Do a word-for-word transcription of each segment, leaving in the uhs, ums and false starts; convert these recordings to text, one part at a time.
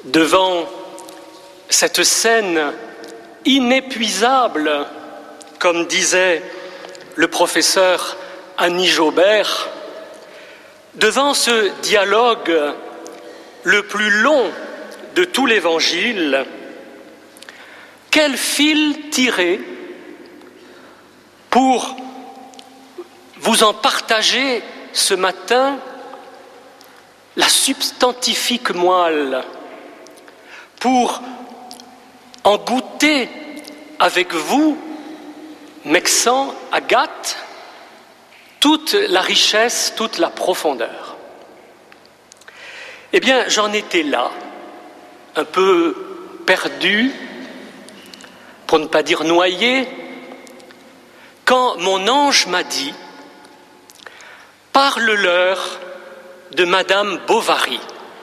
Devant cette scène inépuisable, comme disait le professeur Annie Jaubert, devant ce dialogue le plus long de tout l'Évangile, quel fil tirer pour vous en partager ce matin la substantifique moelle, pour en goûter avec vous, Mexan, Agathe, toute la richesse, toute la profondeur. Eh bien, j'en étais là, un peu perdu, pour ne pas dire noyé, quand mon ange m'a dit « Parle-leur de Madame Bovary ».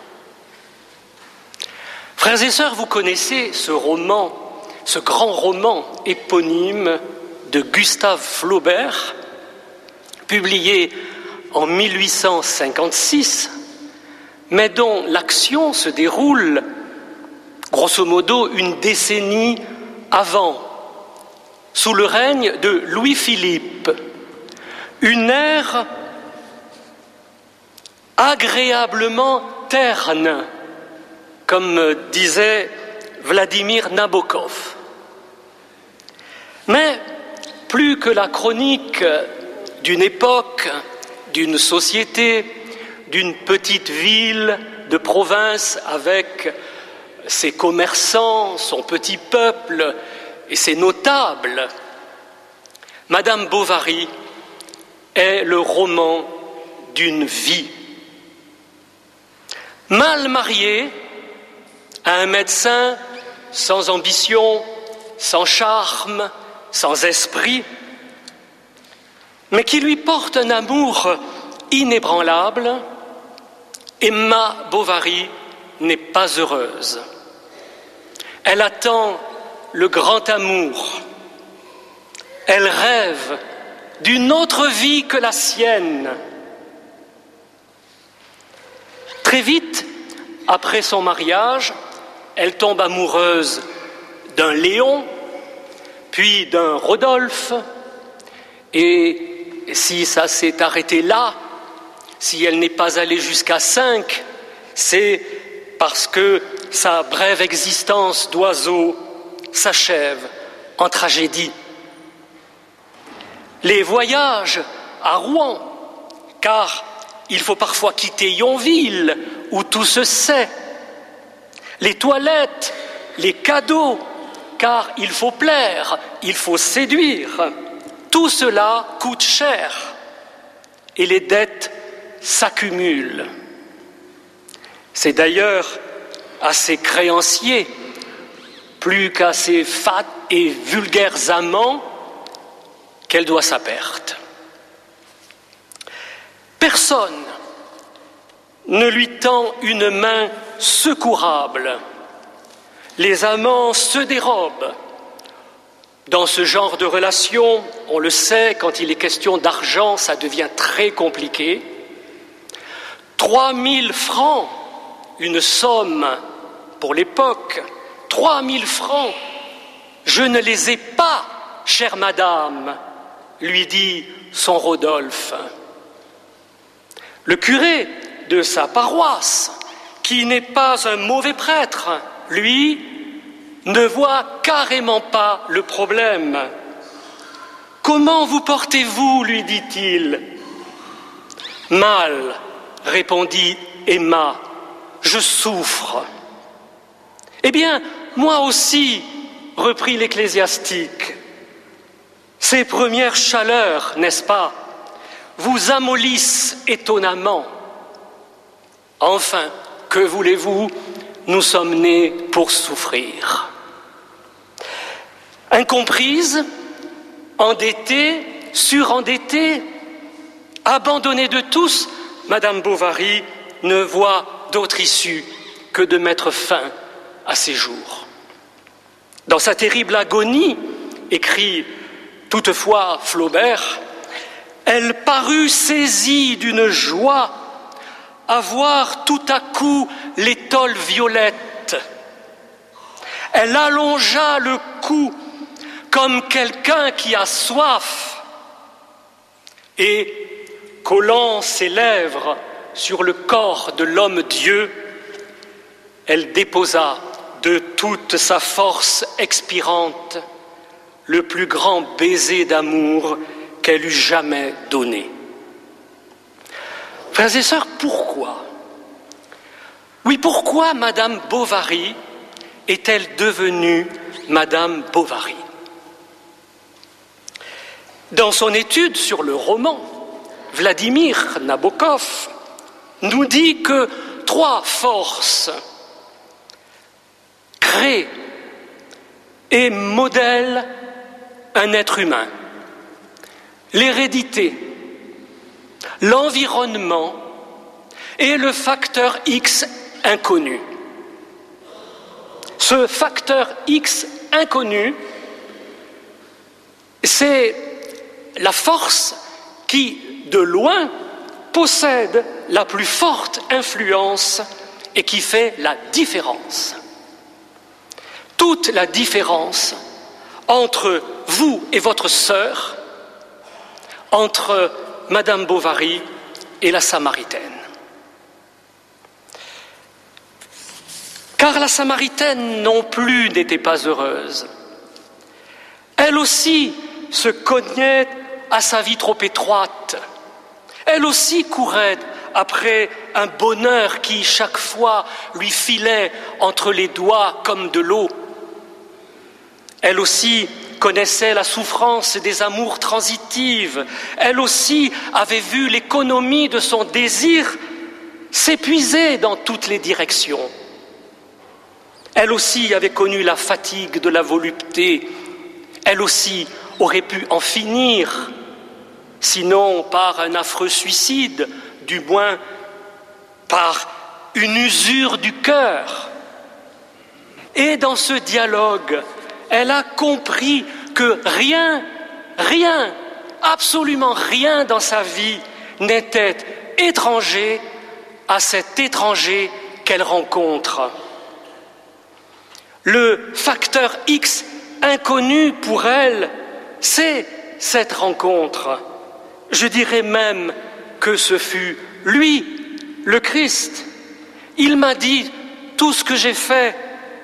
Frères et sœurs, vous connaissez ce roman, ce grand roman éponyme de Gustave Flaubert, publié en mille huit cent cinquante-six, mais dont l'action se déroule, grosso modo, une décennie avant, sous le règne de Louis-Philippe, une ère agréablement terne, comme disait Vladimir Nabokov. Mais plus que la chronique d'une époque, d'une société, d'une petite ville de province avec ses commerçants, son petit peuple et ses notables, Madame Bovary est le roman d'une vie. Mal mariée à un médecin sans ambition, sans charme, sans esprit, mais qui lui porte un amour inébranlable, Emma Bovary n'est pas heureuse. Elle attend le grand amour. Elle rêve d'une autre vie que la sienne. Très vite, après son mariage, elle tombe amoureuse d'un Léon, puis d'un Rodolphe, et si ça s'est arrêté là, si elle n'est pas allée jusqu'à cinq, c'est parce que sa brève existence d'oiseau s'achève en tragédie. Les voyages à Rouen, car il faut parfois quitter Yonville, où tout se sait, les toilettes, les cadeaux, car il faut plaire, il faut séduire, tout cela coûte cher et les dettes s'accumulent. C'est d'ailleurs à ses créanciers, plus qu'à ses fats et vulgaires amants, qu'elle doit sa perte. Personne ne lui tend une main secourable. Les amants se dérobent. Dans ce genre de relation, on le sait, quand il est question d'argent, ça devient très compliqué. Trois mille francs, une somme pour l'époque, trois mille francs, je ne les ai pas, chère madame, lui dit son Rodolphe. Le curé de sa paroisse, qui n'est pas un mauvais prêtre, lui, ne voit carrément pas le problème. « Comment vous portez-vous » lui dit-il. « Mal, répondit Emma, je souffre. »« Eh bien, moi aussi, reprit l'ecclésiastique. Ces premières chaleurs, n'est-ce pas, vous amollissent étonnamment. Enfin, que voulez-vous, nous sommes nés pour souffrir. » Incomprise, endettée, surendettée, abandonnée de tous, Madame Bovary ne voit d'autre issue que de mettre fin à ses jours. Dans sa terrible agonie, écrit toutefois Flaubert, elle parut saisie d'une joie à voir tout à coup l'étole violette tête. Elle allongea le cou comme quelqu'un qui a soif et, collant ses lèvres sur le corps de l'homme-dieu, elle déposa de toute sa force expirante le plus grand baiser d'amour qu'elle eût jamais donné. Frères et sœurs, pourquoi ? Oui, pourquoi Madame Bovary est-elle devenue Madame Bovary ? Dans son étude sur le roman, Vladimir Nabokov nous dit que trois forces créent et modèlent un être humain. L'hérédité, l'environnement et le facteur X inconnu. Ce facteur X inconnu, c'est la force qui, de loin, possède la plus forte influence et qui fait la différence. Toute la différence entre vous et votre sœur, entre Madame Bovary et la Samaritaine. Car la Samaritaine non plus n'était pas heureuse. Elle aussi se cognait à sa vie trop étroite. Elle aussi courait après un bonheur qui, chaque fois, lui filait entre les doigts comme de l'eau. Elle aussi connaissait la souffrance des amours transitives. Elle aussi avait vu l'économie de son désir s'épuiser dans toutes les directions. Elle aussi avait connu la fatigue de la volupté. Elle aussi aurait pu en finir, sinon par un affreux suicide, du moins par une usure du cœur. Et dans ce dialogue, elle a compris que rien, rien, absolument rien dans sa vie n'était étranger à cet étranger qu'elle rencontre. Le facteur X inconnu pour elle, c'est cette rencontre. Je dirais même que ce fut lui, le Christ. Il m'a dit tout ce que j'ai fait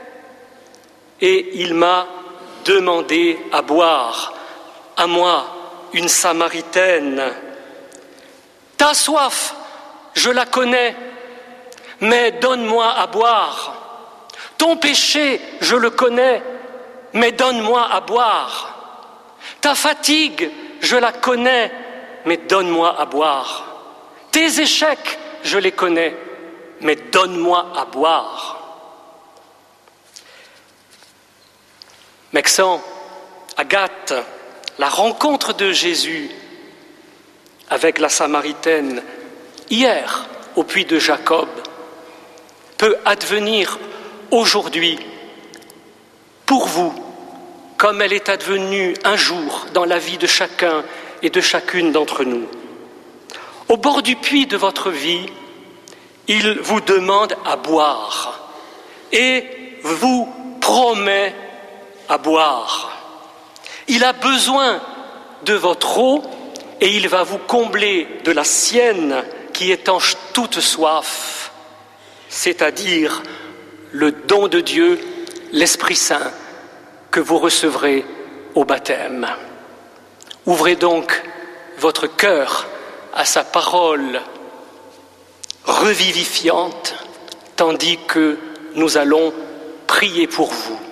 et il m'a demandé à boire, à moi, une Samaritaine. Ta soif, je la connais, mais donne-moi à boire. Ton péché, je le connais, mais donne-moi à boire. Ta fatigue, je la connais, mais donne-moi à boire. Tes échecs, je les connais, mais donne-moi à boire. Mexan, Agathe, la rencontre de Jésus avec la Samaritaine hier au puits de Jacob peut advenir aujourd'hui pour vous comme elle est advenue un jour dans la vie de chacun et de chacune d'entre nous. Au bord du puits de votre vie, il vous demande à boire et vous promet à boire. Il a besoin de votre eau et il va vous combler de la sienne qui étanche toute soif, c'est-à-dire le don de Dieu, l'Esprit Saint, que vous recevrez au baptême. Ouvrez donc votre cœur à sa parole revivifiante, tandis que nous allons prier pour vous.